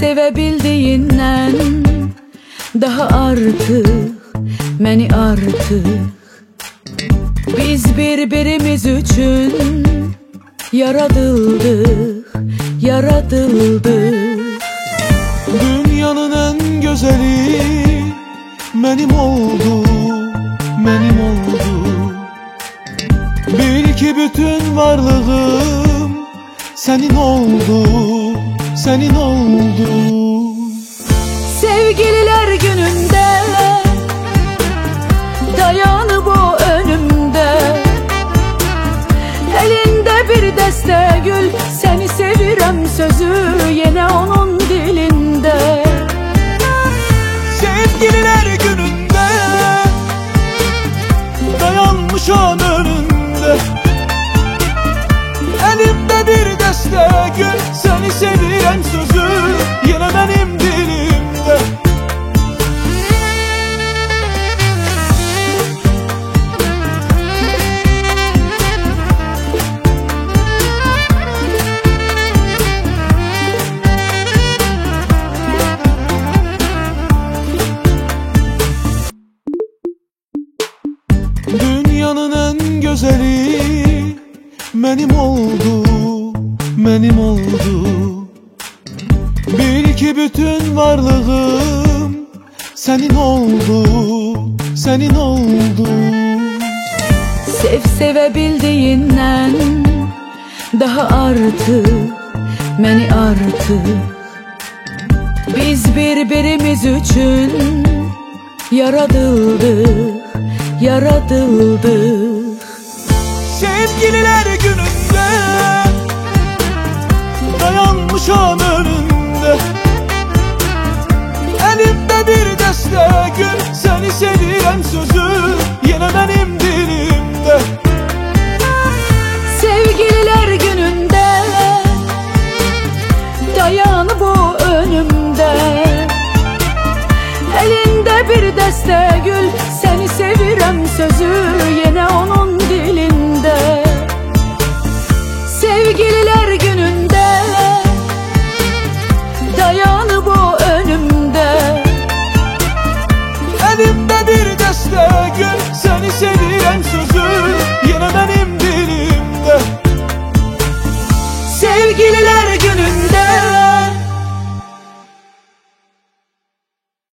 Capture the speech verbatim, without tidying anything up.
sevebildiğinden daha artık, məni artık. Biz birbirimiz üçün yaradıldık, yaradıldık. Dünyanın en güzeli benim oldu, benim oldu. Bil ki bütün varlığım senin oldu, senin oldu. Sevgililer gününde dayanıp o önümde, elinde bir deste gül, seni sevirem sözü yine onun dilinde. Sevgililer gününde dayanmışam önünde, elimde bir deste gül, seni sevirem sözü yine benim dilimde. Dünyanın en güzeli benim oldu, benim oldu. Bil ki bütün varlığım senin oldu, senin oldu. Sev sevebildiğinden daha artık, məni artık. Biz birbirimiz üçün yaradıldık, yaradıldık. Sevgililer gününde dayanmışam önünde, elimde bir deste gül, seni sevirem sözü